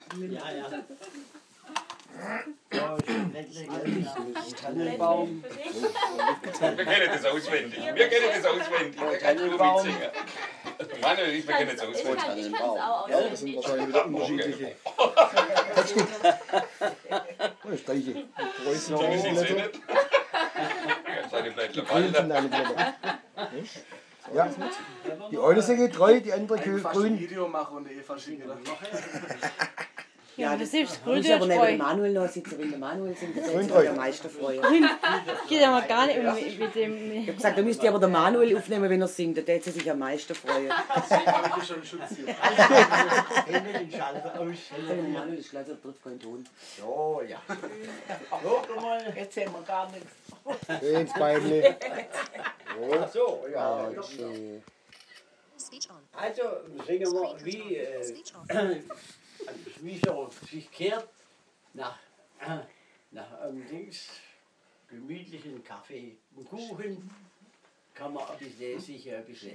Ja, ja. Tannenbaum. Wir kennen das auswendig. Wir kennen das auswendig. Da kannst du mitsingen. Manuel, wir kennen das Ich kann auswendig. es auch Ja, Das sind wahrscheinlich wieder unterschiedliche. Steiche. Preußen, Die sind sie Blätter. nicht. Seine Blättler Grün sind fallen. eine Blätter. Ja, die eine sind treu, die andere Fast ein grün. Video machen und Eva schicken. Ja, das ist Muss grün ich aber neben treu. dem Manuel noch sitzen, wenn der Manuel singt, das Grün ist treu. der meiste freuen. Geht aber gar nicht mit dem. Ich habe gesagt, da müsst ihr aber den Manuel aufnehmen, wenn er singt, da wird sie sich am meisten freuen. Habe ich schon einen Schutz hier. Hände den Schalter aus. Der Manuel ist leider trifft keinen Ton. So, ja. Guck mal, jetzt sehen wir gar nichts. Ins Beine. Ach so, ja. Schön. Also singen wir wie so sich kehrt nach Dings, gemütlichen Kaffee und Kuchen, kann man sich ein bisschen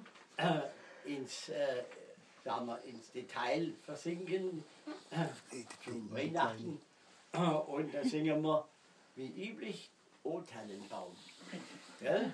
sagen wir, ins Detail versinken zum Weihnachten. Und da singen wir wie üblich O Tannenbaum. Gell?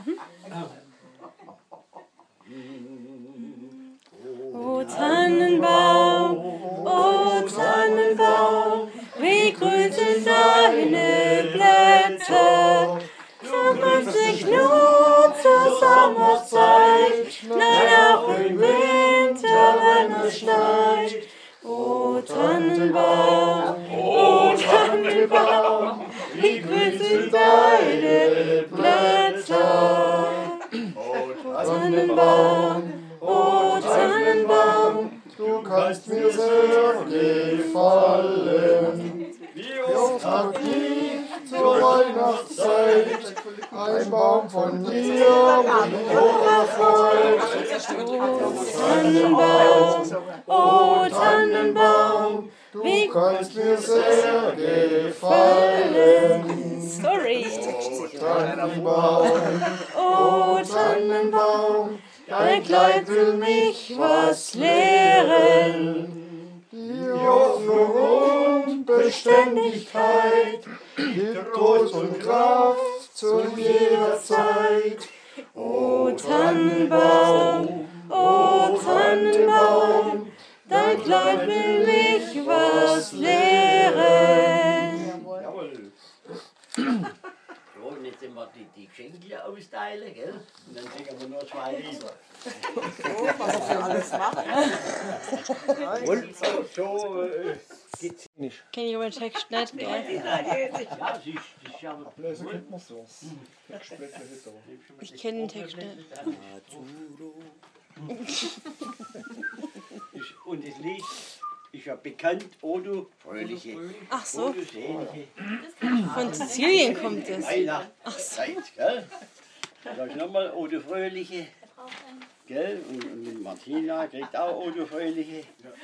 O Tannenbaum, o Tannenbaum, wie grün sind deine Blätter. So grün sich nur zur Sommerzeit, nein auch im Winter, wenn es schneit. O Tannenbaum, o Tannenbaum, wie grün sind deine Blätter. O Tannenbaum, o Tannenbaum, Du kannst mir sehr gefallen. Wie oft hat ich zur Weihnachtszeit ein Baum von dir mich hocherfreut. o Tannenbaum, o Tannenbaum, Du kannst mir sehr gefallen. sorry, Tannenbaum, o Tannenbaum, dein Kleid will mich was lehren. die Hoffnung und Beständigkeit gibt Trost und Kraft zu jeder Zeit. O Tannenbaum, o Tannenbaum, dein Kleid will mich was lehren. Jawohl. So, und jetzt sind wir die Geschenke austeilen, gell? Und dann singen wir nur 2 Lieder. Und so geht's. Kenn ich aber den Text nicht, gell? Ja, das ist ja. Bläser kennt man so. Textblätter hätte aber. Ich kenne den Text nicht. Und das Lied ist ja bekannt, O du Fröhliche. Ach O so, du Selige. von Sizilien kommt es. Weihnachtszeit, gell? Sag ich nochmal, O du Fröhliche. Gell? Und mit Martina kriegt auch O du Fröhliche.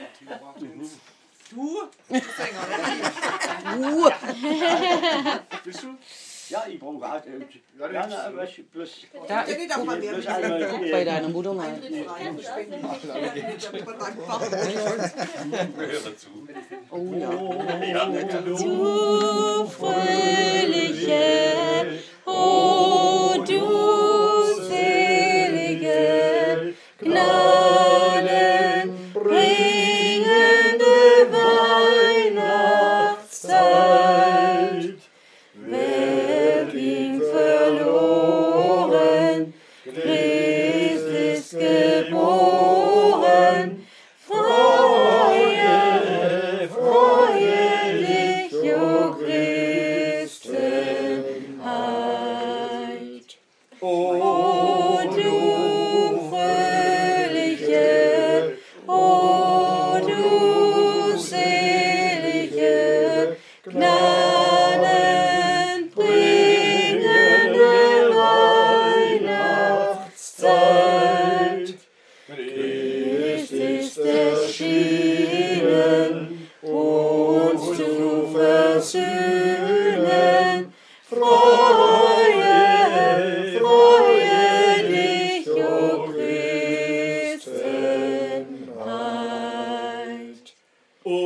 Bist du? Ja, ich brauche auch. Ja, na, was, bloß. Da, Bloß einmal. guck bei deiner Mutter mal. Wir hören zu. Oh ja. Du fröhliche, o du selige, gnadenbringende Weihnachtszeit. Wer ging verloren, Christ ist geboren. Freue, freue dich, o Christ.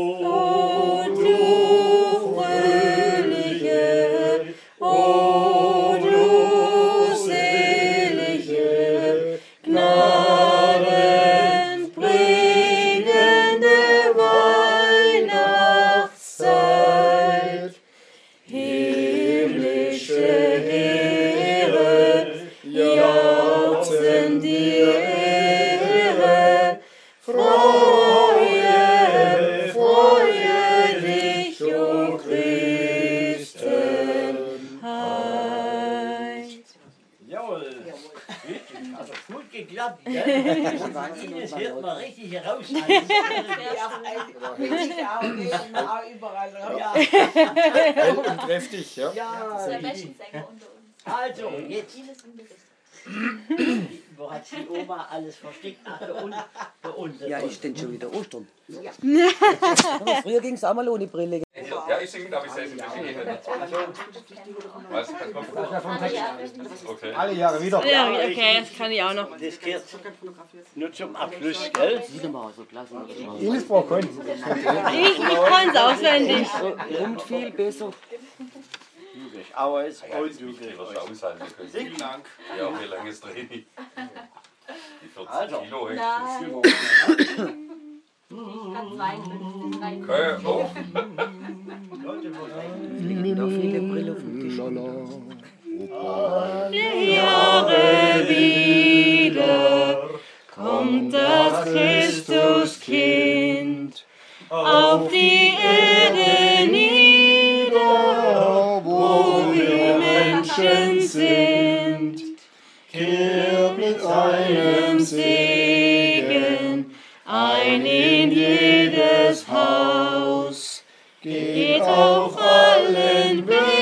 O du fröhliche, o du selige, gnadenbringende Weihnachtszeit. Himmlische Heere jauchzen dir Ehre, freue, freue dich, o Christenheit. Jawohl. Also gut geklappt, gell? Ines hört man richtig heraus. Hell und kräftig, ja. Der Wäschensänger unter uns. Also, jetzt. Wo hat die Oma alles versteckt? Ach, da unten. Ja, ist denn schon wieder Ostern? Aber früher ging es auch mal ohne Brille. Ja, ich singe, aber ich sehe es inzwischen eh nicht. Was? Okay. Alle Jahre wieder. Ja, okay, das kann ich auch noch. Das gehört nur zum Abschluss, gell? Wieder mal so klasse. Ines braucht keinen. Ich kann es auswendig. Kommt viel besser. Du gehst aus Ja, und das du Mikro gehst wirst du aus. aushalten können. Vielen Dank. Ja, wie lange ist Training? Die 40 Also. Kilo echt. Nein. Ich kann 52 rein. Okay, oh. Noch viele Brille auf dem Tisch. Jahre wieder kommt das Christuskind auf die Erde nieder, wo wir Menschen sind. Kehrt mit einem Segen ein in jedes Haus, geht auf allen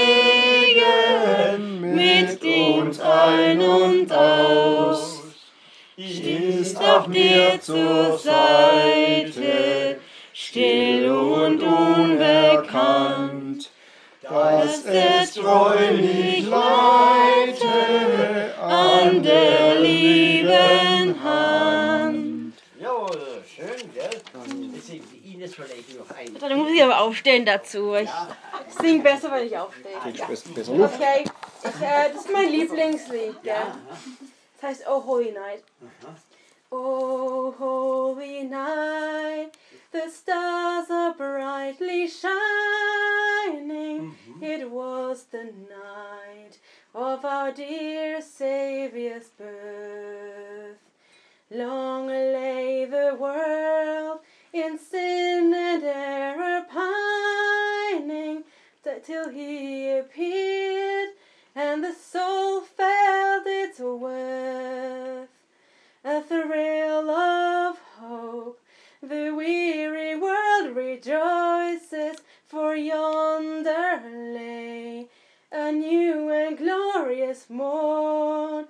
Wegen mit uns ein und aus. Stehst auch mir zur Seite, still und unbekannt, dass es treu mich leite an der lieben Hand. Jawohl, schön, gell? Jetzt singt die Ines vielleicht noch ein. Dann muss ich aber aufstehen dazu. Ich singe besser, wenn ich aufstehe. Besser Luft. Okay, das ist mein Lieblingslied, gell? Das heißt Oh Holy Night. Oh Holy Night, the stars are brightly shining. It was the night of our dear Saviour's birth. Long lay the world in sin and error pining, till he appeared and the soul felt its worth. A thrill of hope, the weary world rejoices, for yonder lay a new and glorious morn.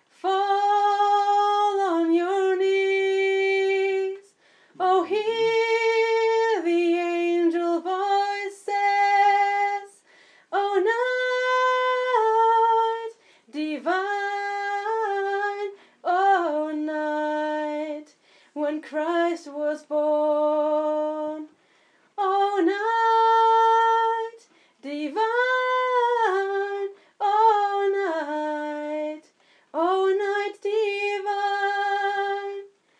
Fall on your knees, oh hear the angel voices, oh night divine, oh night when Christ was born, oh night divine, oh night divine.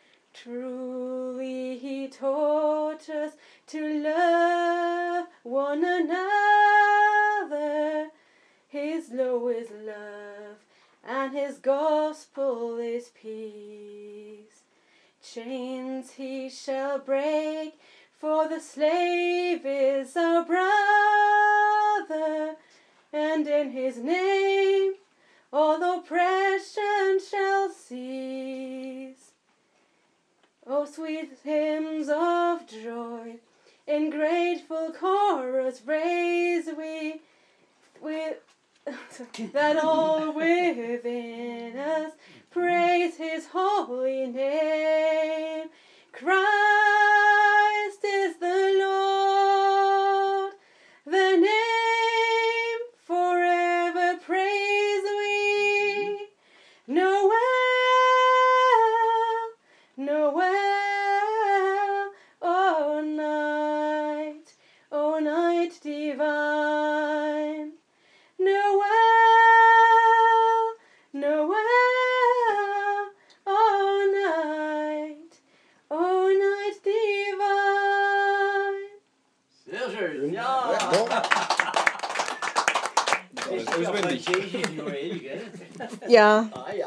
Truly he taught us to love one another. His law is love and his gospel is peace. Chains he shall break, for the slave is our brother, and in his name all oppression shall cease. Oh, sweet hymns of joy, in grateful chorus raise we that all within us praise his holy name. Christ is the Lord, the name forever praise we. Noel, Noel, oh night. Das ist ja französisch Joel, gell? Ja. Ah ja.